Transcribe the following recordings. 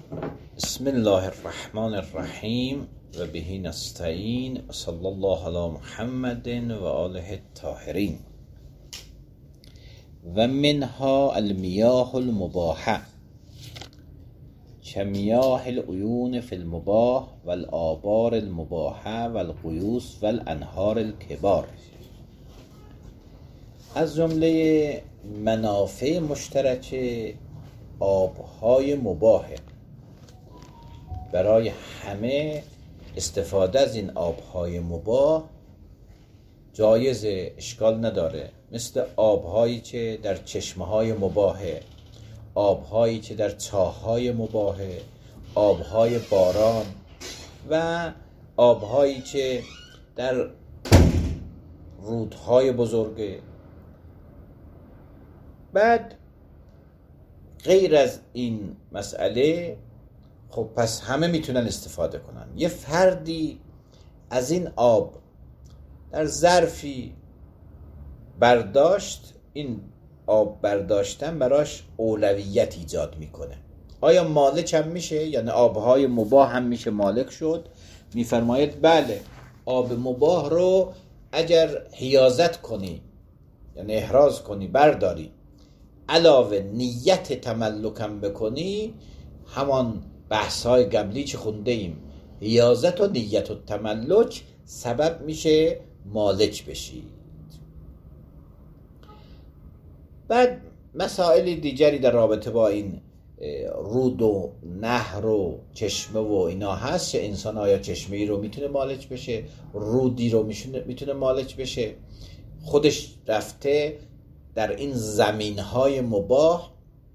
بسم الله الرحمن الرحیم و به نستعین و صلی الله علی محمد و آله الطاهرین. و منها المیاه المباحه کمیاه العیون فی المباح و الآبار المباحه و الغیوث و الانهار الکبار. از جمله منافع مشترک آبهای مباح برای همه استفاده از این آبهای مباح جایز، اشکال نداره، مثل آبهایی که در چشمه‌های مباحه، آبهایی که در چاه‌های مباحه، آبهای باران و آبهایی که در رودهای بزرگه. بعد غیر از این مسئله خب پس همه میتونن استفاده کنن. یه فردی از این آب در ظرفی برداشت، این آب برداشتن براش اولویت ایجاد میکنه. آیا مالک هم میشه؟ یعنی آبهای مباح هم میشه مالک شد؟ میفرماید بله، آب مباح رو اگر حیازت کنی، یعنی احراز کنی، برداری، علاوه نیت تملکم بکنی، همان بحث‌های قبلی که خونده ایم، حیازت و نیت و تملک سبب میشه مالک بشید. بعد مسائل دیگری در رابطه با این رود و نهر و چشمه و اینا هست که انسان آیا چشمه‌ای رو میتونه مالک بشه، رودی رو میتونه مالک بشه. خودش رفته در این زمین‌های مباح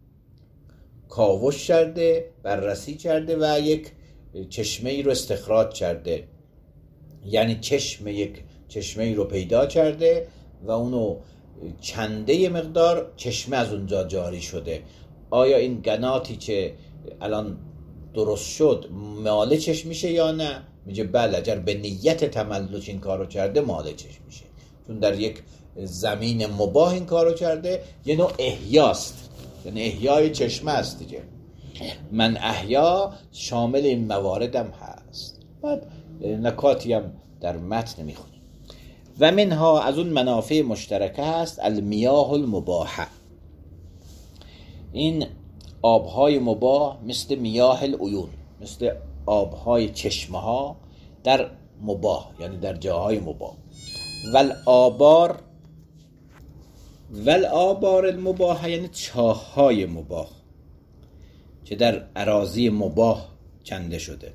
کاوش کرده، بررسی کرده و یک چشمه‌ای رو استخراج کرده، یعنی یک چشمه‌ای رو پیدا کرده و اونو چنده مقدار چشمه از اونجا جاری شده. آیا این قناتی که الان درست شد مالکش میشه یا نه؟ میگه بله، اگر به نیت تملک این کارو کرده مالکش میشه، چون در یک زمین مباح این کارو کرده. یه نوع احیاست، یعنی احیای چشمه است دیگه. من احیا شامل این مواردم هست. بعد نکاتی هم در متن میخونیم. و منها، از اون منافع مشترکه هست، المیاه المباحه، این آبهای مباح مثل میاه العیون، مثل آبهای چشمه ها در مباح، یعنی در جاهای مباح. والآبار المباحه، یعنی چاه‌های مباح که در اراضی مباح کنده شده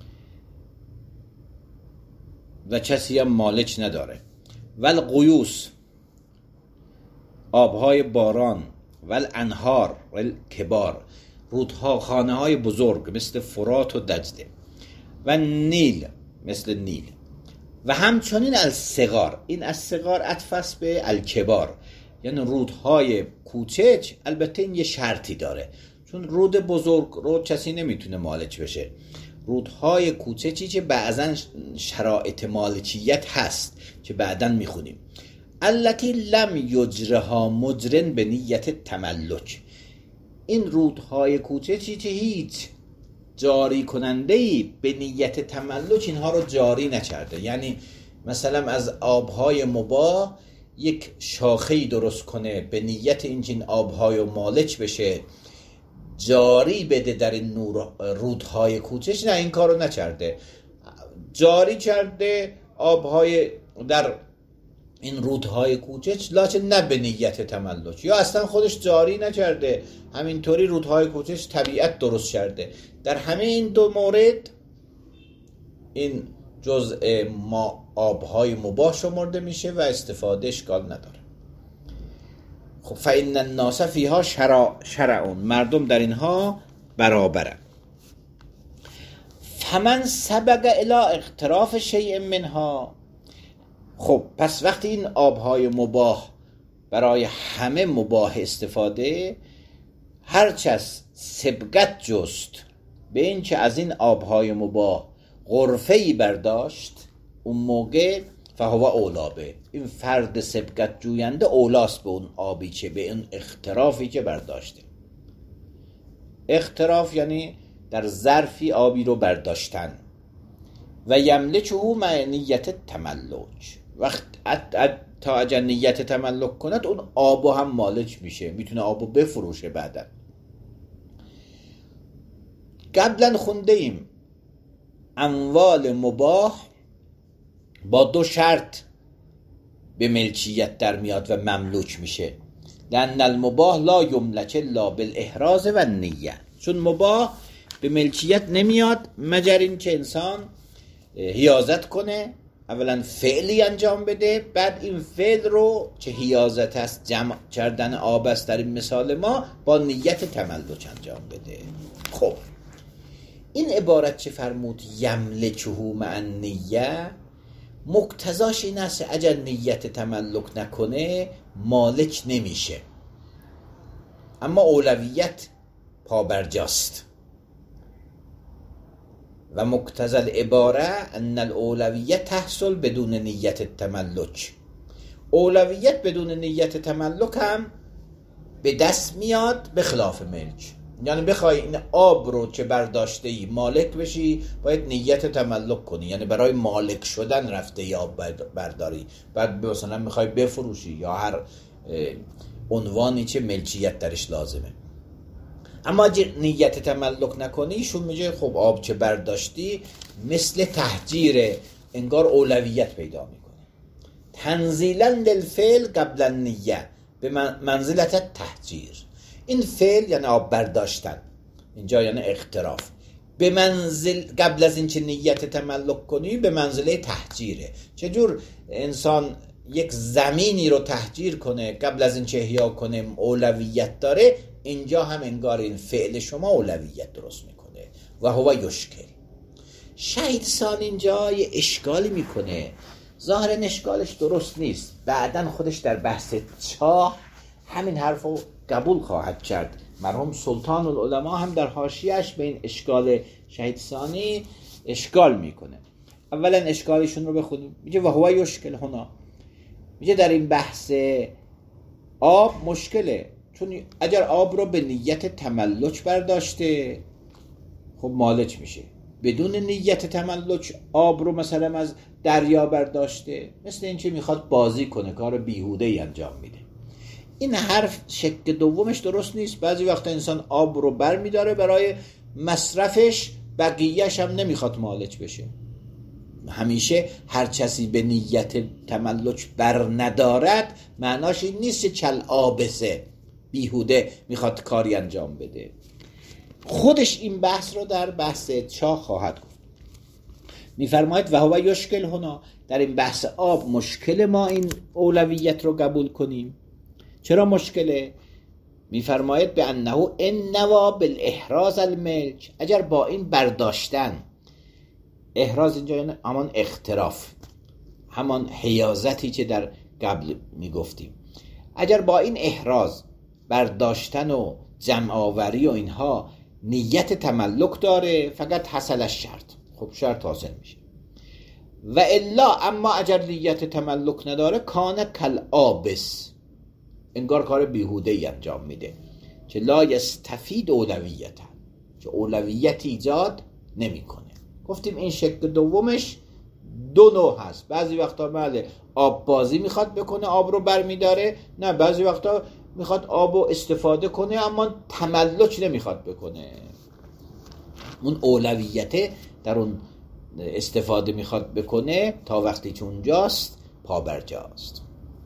و کسی هم مالک نداره. والغیوث، آبهای باران. والانهار الکبار، رودها، خانه‌های بزرگ مثل فرات و دجله. و نیل، مثل نیل. و همچنین الصغار، این الصغار عطف است به الکبار، یعنی رودهای کوچک. البته این یه شرطی داره، چون رود بزرگ رو کسی نمیتونه مالک بشه. رودهای کوچکی که بعضن شرایط مالکیت هست که بعدن میخونیم. التي لم یجرها مجرن به نیت تملک، این رودهای کوچکی که هیچ جاری کننده‌ای به نیت تملک اینها رو جاری نکرده. یعنی مثلا از آبهای مباح یک شاخه‌ای درست کنه به نیت این آبهای رو مالک بشه، جاری بده در این رودهای کوچک، نه، این کارو نکرده. جاری کرده آبهای در این رودهای کوچک، لکن نه به نیت تملک، یا اصلا خودش جاری نکرده، همینطوری رودهای کوچک طبیعت درست کرده. در همه این دو مورد این جزء آبهای مباح شمرده میشه و استفاده اشکال نداره. خب فإن الناس فیها شرعون، مردم در اینها برابرن. فمن سبق الی اقتراف شیء منها، خب پس وقتی این آبهای مباح برای همه مباح استفاده، هرچه از سبقت جست به این که از این آبهای مباح غرفه‌ای برداشت، اون موقع فهو اولابه، این فرد سبقت جوینده اولاست به اون آبی که به اون اخترافی که برداشته. اختراف یعنی در ظرفی آبی رو برداشتن. و یملکه مع نیت تملک، وقت تا اگر نیت تملک کند اون آبو هم مالک میشه، میتونه آبو بفروشه. بعدا قبلا خونده ایم اموال مباح با 2 شرط به ملکیت در میاد و مملوک میشه. لأن المباح لا یملک الا بالاحراز و نیه، چون مباح به ملکیت نمیاد مگر این که انسان حیازت کنه، اولا فعلی انجام بده، بعد این فعل رو که حیازت است، جمع کردن آب است در این مثال ما، با نیت تملک انجام بده. خب این عبارت چه فرمود یملکه مع النیه، مقتضاش این است اگر نیت تملک نکنه مالک نمیشه، اما اولویت پابرجاست. و مقتضی العباره ان الاولویت تحصل بدون نیت تملک، اولویت بدون نیت تملک هم به دست میاد به خلاف ملک. یعنی بخوای این آب رو که برداشته ای مالک بشی باید نیت تملک کنی، یعنی برای مالک شدن رفته ای آب برداری، بعد مثلا میخوای بفروشی یا هر عنوانی که ملکیت درش لازمه. اما اگه نیت تملک نکنی شون میگه خب آب که برداشتی مثل تهجیره، انگار اولویت پیدا میکنه. تنزیلا للفعل قبل النیه به منزلت تهجیر، این فعل یعنی آب برداشتن، اینجا یعنی اقتراف، به منزل قبل از اینکه نیت تملک کنی به منزله تهجیره. چجور انسان یک زمینی رو تهجیر کنه قبل از اینکه احیا کنه اولویت داره، اینجا هم انگار این فعل شما اولویت درست میکنه. و هو یشکل. شهید سان اینجا یه اشکالی میکنه، ظاهرا اشکالش درست نیست، بعدن خودش در بحث چاه همین حرف رو قبول خواهد کرد. مرحوم سلطان العلماء هم در حاشیه‌اش به این اشکال شهید ثانی اشکال میکنه. اولا اشکالشون رو بخونیم، میگه و هو یشکل هنا، میگه در این بحث آب مشکله، چون اگر آب رو به نیت تملک برداشته خب مالک میشه، بدون نیت تملک آب رو مثلا از دریا برداشته مثل این که میخواد بازی کنه، کار بیهوده ای انجام میده. این حرف شکل دومش درست نیست. بعضی وقت انسان آب رو بر میداره برای مصرفش، بقیهش هم نمیخواد مالک بشه. همیشه هر کسی به نیت تملک بر ندارد معناش این نیست که کل آبسه بیهوده میخواد کاری انجام بده. خودش این بحث رو در بحث چاه خواهد گفت. میفرماید و هو یشکل هنا، در این بحث آب مشکل ما این اولویت رو قبول کنیم. چرا مشکله؟ میفرماید به انه انوا بالاحراز الملک، اگر با این برداشتن، احراز اینجا یعنی همان اختراف، همان حیازتی که در قبل میگفتیم، اگر با این احراز برداشتن و جمع آوری و اینها نیت تملک داره فقط حصل شرط، خب شرط حاصل میشه. و الا اما اگر نیت تملک نداره کان کل آبس، انگار کار بیهوده ای انجام میده که لا یستفید اولویت، که اولویت ایجاد نمیکنه. گفتیم این شکل دومش 2 نوع هست. بعضی وقتا بله آب بازی میخواد بکنه، آب رو بر میداره، نه بعضی وقتا میخواد آب رو استفاده کنه اما تملک نمیخواد بکنه، اون اولویت در اون استفاده میخواد بکنه تا وقتی که اونجاست پابرجاست.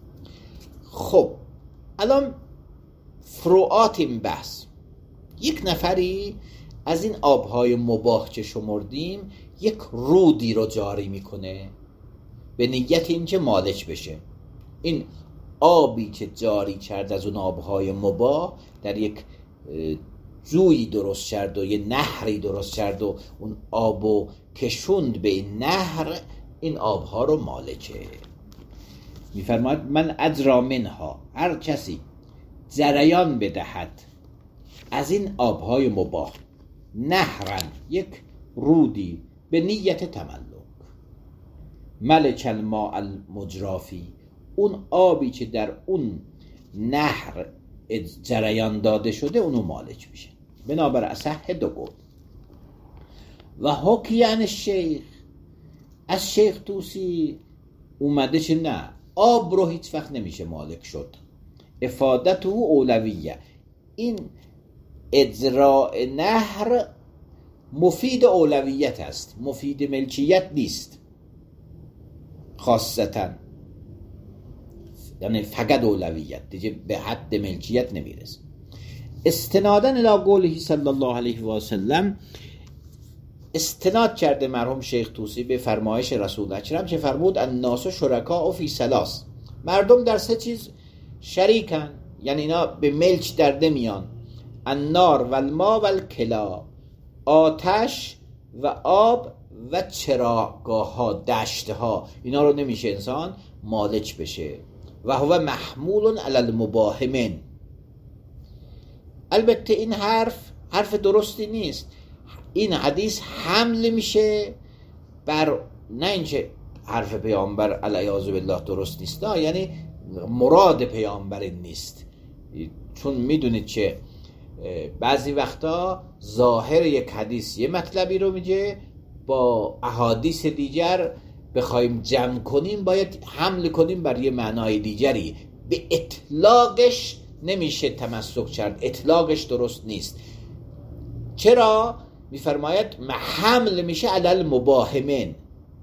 خب الان فروعات این بحث، یک نفری از این آبهای مباح که شمردیم یک رودی رو جاری میکنه به نیت اینکه مالک بشه. این آبی که جاری کرد از اون آبهای مباح در یک جویی درست کرد و یه نهری درست کرد و اون آبو کشوند به این نهر، این آبها رو مالکه. میفرماید من اجرا منها، هر کسی جریان بدهد از این آبهای مباح نهرن، یک رودی به نیت تملک، ملک الماء المجرافی، اون آبی که در اون نهر جریان داده شده اونو مالک میشه. بنابر اصح 2 قول. و حکی عن الشیخ، از شیخ طوسی اومده چه نه آب رو هیچ وقت نمیشه مالک شد. افادته اولویه، این اجراء نهر مفید اولویت است، مفید ملکیت نیست خاصتا، یعنی فقط اولویت دیگه به حد ملکیت نمیرسه. استنادا الی قوله صلی الله علیه و سلم، استناد کرده مرحوم شیخ طوسی به فرمایش رسول اکرم که فرمود الناس شرکاء فی ثلاث، مردم در سه چیز شریکن، یعنی اینا به ملک در نمیان. النار و الماء و الکلا، آتش و آب و چراگاه ها، دشت ها، اینا رو نمیشه انسان مالک بشه. و هو محمول علی المباهمین، البته این حرف درستی نیست. این حدیث حمل میشه بر، نه اینکه حرف پیامبر علیه بالله درست نیست، نه، یعنی مراد پیامبر نیست. چون میدونید که بعضی وقتا ظاهر یک حدیث یه مطلبی رو میگه، با احادیث دیگر بخوایم جمع کنیم باید حمل کنیم بر یه معنای دیگری. به اطلاقش نمیشه تمسک کرد، اطلاقش درست نیست. چرا؟ میفرماید حمل میشه علی المباهمین،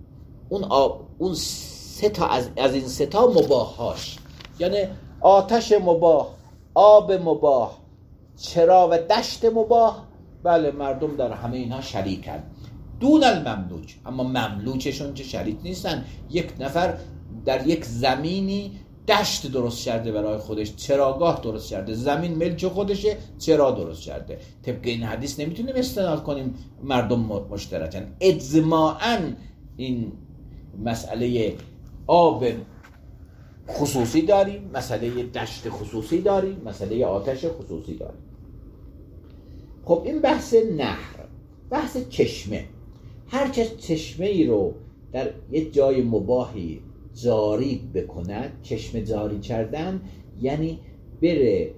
اون سه تا از این سه تا مباهاش، یعنی آتش مباح، آب مباح، چرا و دشت مباح، بله مردم در همه اینها شریکن. دون المملوک، اما مملوکشون که شریک نیستن. یک نفر در یک زمینی دشت درست کرده برای خودش، چراگاه درست کرده، زمین ملک خودشه، چرا درست کرده. طبق این حدیث نمیتونیم استناد کنیم مردم مشترکن. اجماعاً این مسئله آب خصوصی داریم، مسئله دشت خصوصی داریم، مسئله آتش خصوصی داریم. خب این بحث نهر، بحث چشمه. هر کس چشمه ای رو در یک جای مباحی جاری بکند، چشمه جاری کردن یعنی بره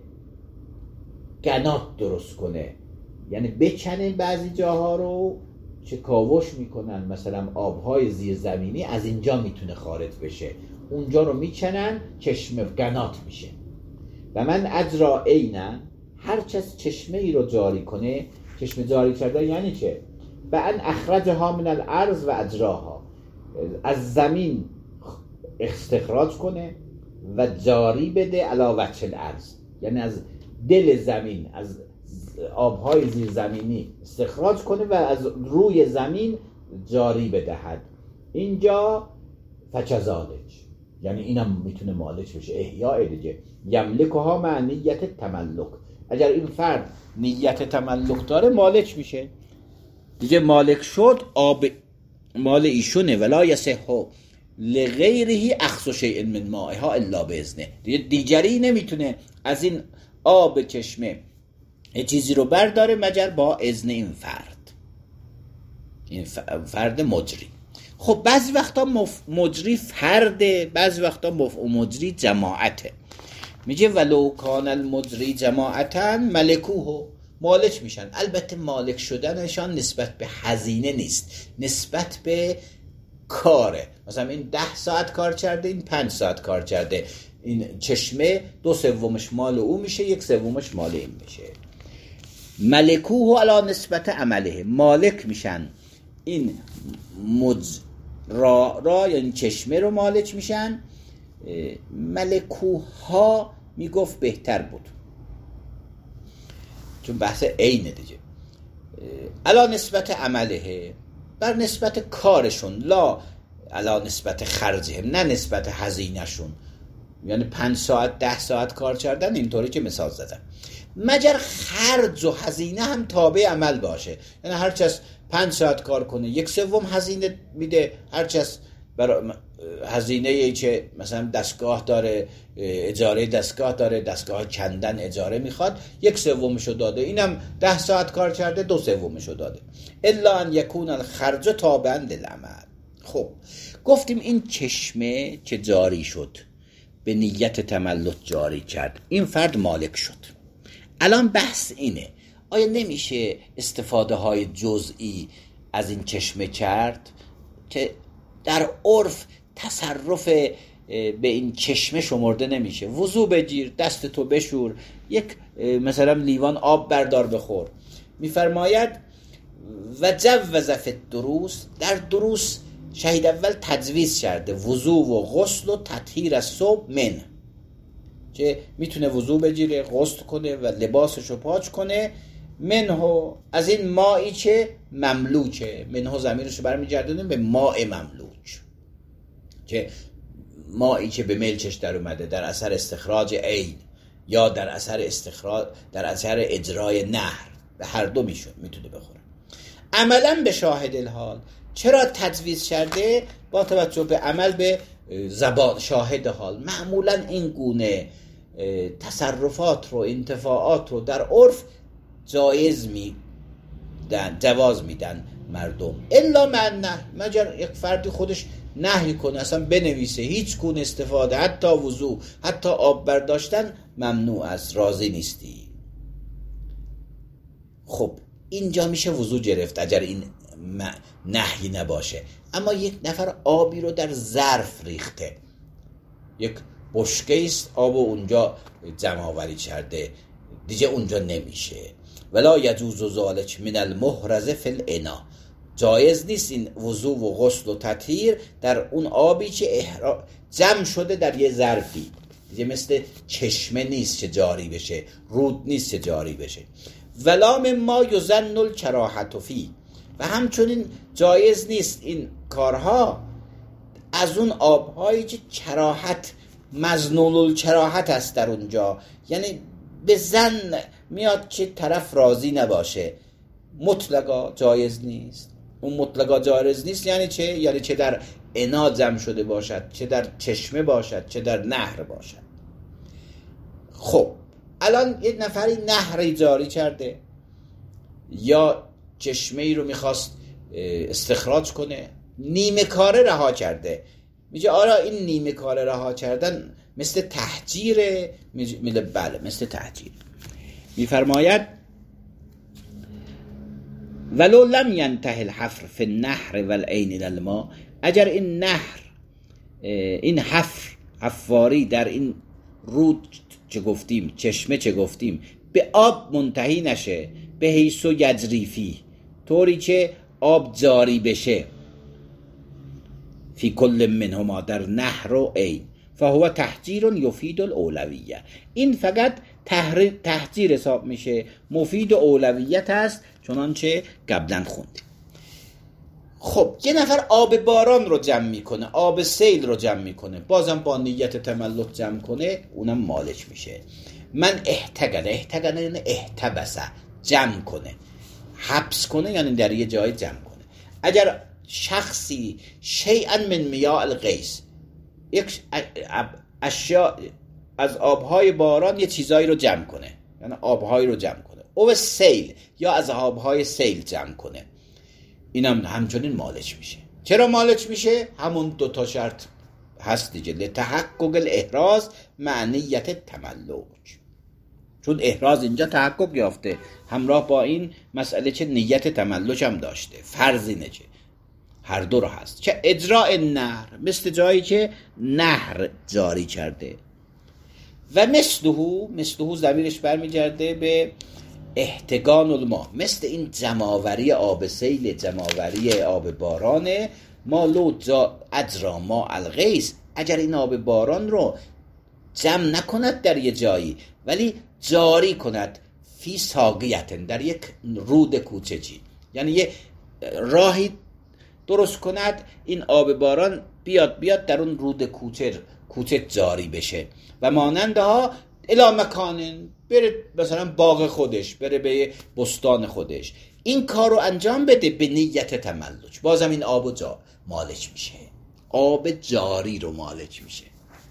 قنات درست کنه، یعنی بکنه بعضی جاها رو چه کاوش میکنن، مثلا آبهای زیرزمینی از اینجا میتونه خارج بشه، اونجا رو میکنن چشمه قنات میشه. و من اجرا عینن، هر کس چشمه ای رو جاری کنه، چشمه جاری کرده یعنی چه؟ و ان اخرجها من الارض و اجراها، از زمین استخراج کنه و جاری بده علی وجه الارض، یعنی از دل زمین، از آبهای زیرزمینی استخراج کنه و از روی زمین جاری بدهد. اینجا فکذالک، یعنی اینم میتونه مالک بشه، احیاء دیگه. یملکها مع نیت تملک، اگر این فرد نیت تملک داره مالک میشه دیگه. مالک شد، آب مال ایشونه. ولا یصح لغیره اخذ شیء من مائها الا باذنه، دیگری نمیتونه از این آب چشمه چیزی رو برداره مگر با اذن این فرد، این فرد مجری. خب بعضی وقتا مجری فرده، بعضی وقتا مجری جماعته. میگه ولو کان المجری جماعتا ملکوه، مالک میشن. البته مالک شدنشان نسبت به هزینه نیست، نسبت به کاره. مثلا این 10 ساعت کار کرده، این 5 ساعت کار کرده، این چشمه 2/3 مال او میشه، 1/3 مال این میشه. ملکوه علی نسبت عمله، مالک میشن این را یعنی چشمه رو مالک میشن. ملکوها میگفت بهتر بود چون بحث عینه دیگه. علی نسبت عمله، بر نسبت کارشون، لا علی نسبت خرجهم، نه نسبت هزینه شون. یعنی 5 ساعت 10 ساعت کار کردن، اینطوری که مثال زدم. مگر خرج و هزینه هم تابع عمل باشه، یعنی هر کس 5 ساعت کار کنه 1/3 هزینه میده، هر کس برای هزینه ای که مثلا دستگاه داره، اجاره دستگاه داره، دستگاه کندن اجاره میخواد، 1/3 داده، اینم 10 ساعت کار کرده 2/3 داده. الا ان یکون الخرج تابعا للعمل. خب گفتیم این چشمه که جاری شد به نیت تملک جاری کرد، این فرد مالک شد. الان بحث اینه آیا نمیشه استفاده های جزئی از این چشمه کرد که در عرف تصرف به این چشمه شمرده نمیشه. وضو بگیر، دست تو بشور، یک مثلا لیوان آب بردار بخور. میفرماید و جوز فی الدروس، در دروس شهید اول تجویز کرده وضو و غسل و تطهیر از صبح من، که میتونه وضو بگیره، غسل کنه و لباسشو پاک کنه. منه، از این مایی که مملوکه، منه ضمیرشو برمیگردونیم به ماء مملوک، که مایی که به ملکش در اومده در اثر استخراج عین یا در اثر اجرای نهر، به هر دو میتونه بخوره. عملا به شاهد الحال. چرا تجویز کرده؟ با توجه به عمل به زبان شاهد حال. معمولا این گونه تصرفات رو، انتفاعات رو در عرف جواز میدن مردم، الا من نه، مگر یک فردی خودش نهی کنه، اصلا بنویسه هیچ گونه استفاده، حتی وضو، حتی آب برداشتن ممنوع است، راضی نیستی. خب اینجا میشه وضو گرفت اگر این نهی نباشه. اما یک نفر آبی رو در ظرف ریخته، یک بشکه است، آب اونجا جمع آوری کرده، دیگه اونجا نمیشه. ولا یجوز ذلک من المحرز فی الاناء، جایز نیست این وضو و غسل و تطهیر در اون آبی که جمع شده در یه ظرفی، دیگه مثل چشمه نیست که جاری بشه، رود نیست که جاری بشه. ولا مما یظن الکراهة فیه، و همچنین جایز نیست این کارها از اون آبهایی که کراهت، مظنون الکراهت است در اونجا، یعنی به ظن میاد که طرف راضی نباشه، مطلقا جایز نیست. اون مطلقا جایز نیست یعنی چه؟ یعنی چه در انا جمع شده باشد، چه در چشمه باشد، چه در نهر باشد. خب الان یک نفری نهری جاری کرده یا چشمه ای رو میخواست استخراج کنه، نیمه کاره رها کرده. میگه آره این نیمه کاره رها کردن مثل تهجیره؟ میگه بله مثل تهجیر. میفرماید ولو لم ینتهی الحفر فی النهر والعین الماء، اگر این نهر، این حفاری در این رود چه گفتیم، چشمه چه گفتیم، به آب منتهی نشه، به حیث یجری فیه، طوری که آب جاری بشه، فی کل منهما، در نهر و عین، فهو تهجیر یفید الاولویه، این فقط تهجیر حساب میشه، مفید اولویت است، چنانچه قبلا خوندیم. خب یه نفر آب باران رو جمع میکنه، آب سیل رو جمع میکنه، بازم با نیت تملک جمع کنه، اونم مالک میشه. من احتگن یعنی احتبسه، جمع کنه، حبس کنه یعنی در یه جای جمع کنه. اگر شخصی شیئا من میاه الغیث، یک اشیا از آبهای باران یه چیزایی رو جمع کنه، یعنی آبهایی رو جمع کنه، او سیل یا از آبهای سیل جمع کنه، اینم همچنین مالک میشه. چرا مالک میشه؟ همون دوتا شرط هست دیگه، لتحقق الاحراز معنیت تملک، چون احراز اینجا تحقق یافته، همراه با این مسئله که نیت تملک هم داشته، فرض اینه که هر دو رو هست. که اجراء نهر، مثل جایی که نهر جاری کرده. و مثله ضمیرش برمیگرده به احتگان الماء، مثل این جمع‌آوری آب سیل، جمع‌آوری آب بارانه. ما لو اجرا ما الغیث، اگر این آب باران رو جمع نکند در یه جایی ولی جاری کند فی ساقیت، در یک رود کوچکی، یعنی یه راهی درست کند، این آب باران بیاد در اون رود کوچک جاری بشه و مانندها الی مکان، بره مثلا باغ خودش، بره به بستان خودش، این کار رو انجام بده به نیت تملک، بازم این آب مالک میشه، آب جاری رو مالک میشه.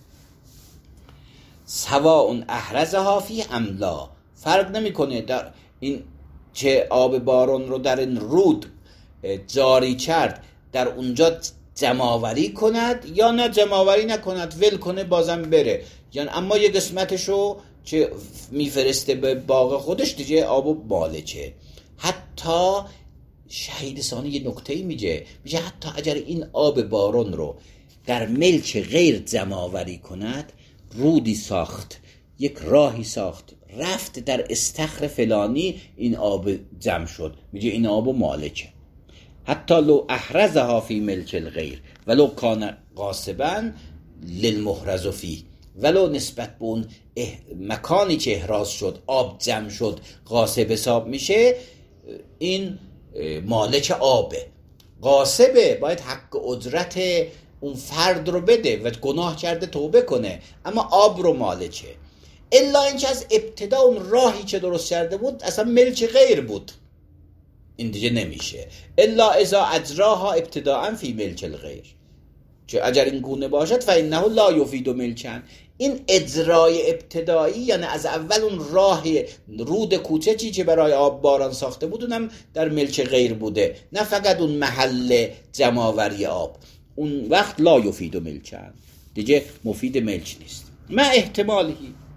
سواء احرزها فی ام لا، فرق نمیکنه در این چه آب باران رو در این رود جاری کرد در اونجا جمع‌آوری کند یا نه جمع‌آوری نکند، ول کنه بازم بره، یعنی اما یه قسمتشو که میفرسته به باغ خودش دیگه آب مالکه. حتی شهید ثانی یه نکته‌ای میگه حتی اگر این آب باران رو در ملک غیر جمع‌آوری کند، رودی ساخت، یک راهی ساخت، رفت در استخر فلانی، این آب جمع شد، میگه این آب مالکه. حتی لو احرزها فی ملک الغیر ولو کان غاصبا للمحرز فیه، ولو نسبت به اون مکانی که احراز شد آب جمع شد غاصب حساب میشه، این مالک آبه. غاصبه باید حق اجرت اون فرد رو بده و گناه کرده توبه کنه، اما آب رو مالکه. الا اینکه از ابتدا اون راهی که درست کرده بود اصلا ملک غیر بود، این دیگه نمیشه. الا اذا اجراها ابتداء فی ملک الغیر، که اگر این گونه باشد فانه لا یفید ملکن. این اجرای ابتدایی یعنی از اول اون راه رود کوچکی که برای آب باران ساخته بود اونم در ملک غیر بوده، نه فقط اون محل جمع‌آوری آب. اون وقت لا یفید ملکن، دیگه مفید ملک نیست. ما احتمالی،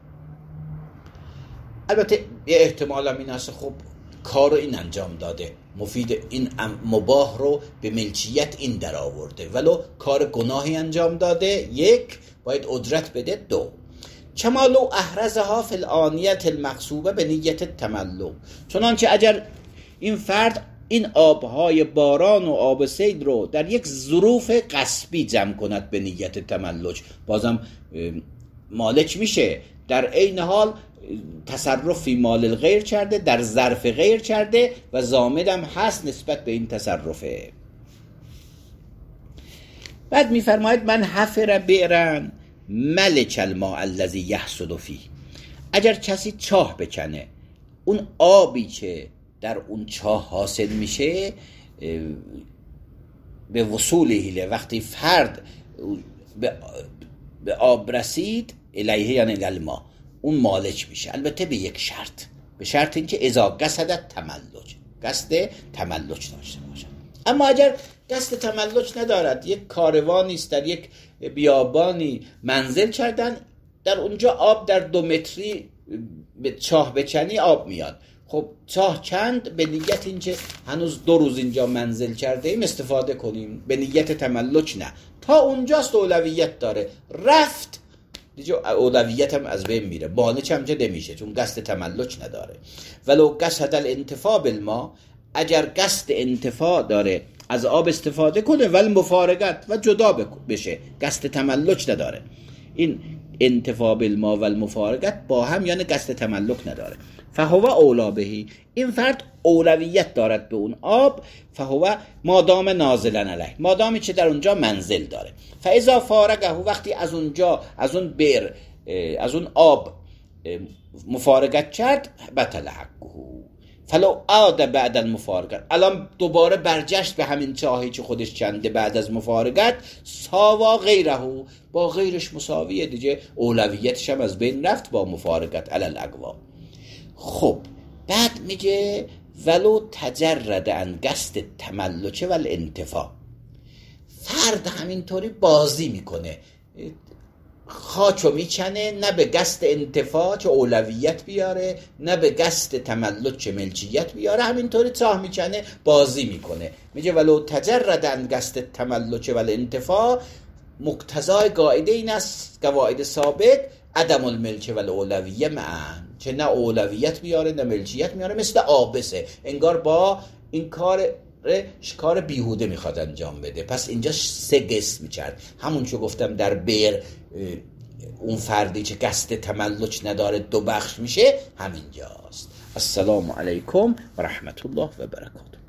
البته یه احتمال هم این هست خب کار رو این انجام داده، مفید این مباح رو به ملکیت این در آورده، ولو کار گناهی انجام داده، یک باید اجرت بده. دو کمالو احرزها فی الآنیت المقصوبه به نیت تملک، چنانچه اگر این فرد این آبهای باران و آب سیل رو در یک ظروف غصبی جمع کند به نیت تملک، بازم مالک میشه. در عین حال تصرف فی مال الغیر کرده، در ظرف غیر کرده و ضامنم هست نسبت به این تصرفه. بعد میفرماید من حفر بئرن ملک الماء الذی یحصل فیه، اگر کسی چاه بکنه، اون آبی که در اون چاه حاصل میشه به وصول هیله، وقتی فرد به آب رسید الیه یعنی الماء، اون مالک میشه، البته به یک شرط، به شرط اینکه اذا قصد تملک، قصد تملک داشته باشد. اما اگر قصد تملک ندارد، یک کاروانی است در یک بیابانی منزل کردن، در اونجا آب در 2 متری به چاه بکنی آب میاد، خب چاه چند به نیت اینکه هنوز 2 روز اینجا منزل کرده ایم استفاده کنیم، به نیت تملک نه، تا اونجاست اولویت داره، رفت دیگه اولویت هم از بین میره، مالک هم که نمیشه چون قصد تملک نداره. ولو قصد الانتفاع بالماء، اگر قصد انتفاع داره از آب استفاده کنه، ول مفارقت و جدا بشه، قصد تملک نداره. این انتفاع بالماء و المفارقت با هم یعنی قصد تملک نداره. فهو اولا بهی، این فرد اولویت دارد به اون آب، فهو مادام نازلا علیه، مادامی که در اونجا منزل داره. فاذا فارقه، وقتی از اونجا از اون بئر از اون آب مفارقت کرد، بطل حقه. فلو عاد بعد المفارقت، الان دوباره برگشت به همین چاهی که خودش کنده بعد از مفارقت، ساوا غیره، با غیرش مساویه دیگه، اولویتش هم از بین رفت با مفارقت علی الاقوا. خب بعد میگه ولو تجرد عن قصد تملک و الانتفاع، فرد همینطوری بازی میکنه، خاچو میکنه، نه به قصد انتفاع که اولویت بیاره، نه به قصد تملک که ملکیت بیاره، همینطوری چاه میکنه، بازی میکنه. میگه ولو تجرد عن قصد تملک و الانتفاع، مقتضای قاعده این است، قواعد ثابت، عدم الملک و الاولویه معا، که نه اولویت بیاره نه ملکیت میاره، مثل آبسه، انگار با این کار بیهوده میخواد انجام بده. پس اینجا 3 قسم کرد، همون که گفتم در بئر اون فردی که قصد تملک نداره 2 بخش میشه، همینجاست. السلام علیکم و رحمت الله و برکاته.